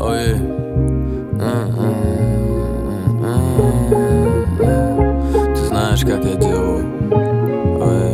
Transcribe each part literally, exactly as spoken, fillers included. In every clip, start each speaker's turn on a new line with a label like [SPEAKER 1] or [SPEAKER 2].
[SPEAKER 1] Ой, ты знаешь, как я делаю. Ой,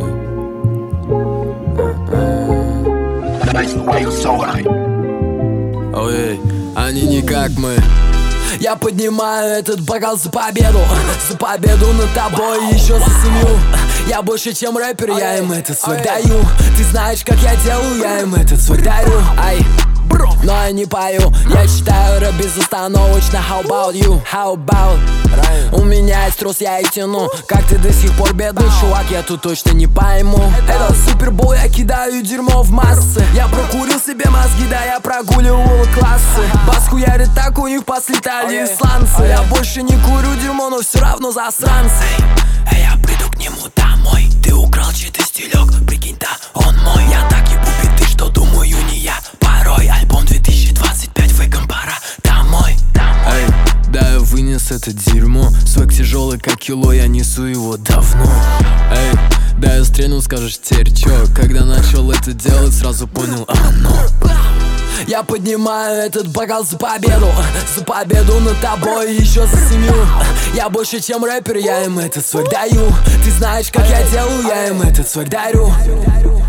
[SPEAKER 1] ой, они не как мы. Я поднимаю этот бокал за победу, за победу над тобой и еще за семью. Я больше, чем рэпер, я им этот свой даю. Ты знаешь, как я делаю, я им этот свой дарю. Ай, но я не пою, я читаю рэп безостановочно. How about you? How about? У меня есть трос, я и тяну. Как ты до сих пор бедный, чувак, я тут точно не пойму. Это супербол, я кидаю дерьмо в массы. Я прокурил себе мозги, да я прогуливал классы. Бас хуярит так, у них послетали исландцы. Я больше не курю дерьмо, но все равно засранцы. Эй, я приду к нему домой. Ты украл чей-то стилек, прикинь, да, он мой. Я так ебу биты, что думаю не я. Порой альбом две тысячи двадцать пять, фейком пора домой, домой. Эй, да я вынес это дерьмо. Свек тяжелый как кило, я несу его давно. Эй, да я стрельнул, скажешь теперь чё. Когда начал это делать, сразу понял оно. Я поднимаю этот бокал за победу, за победу над тобой и еще за семью. Я больше, чем рэпер, я им этот свой даю. Ты знаешь, как я делаю, я им этот свой дарю.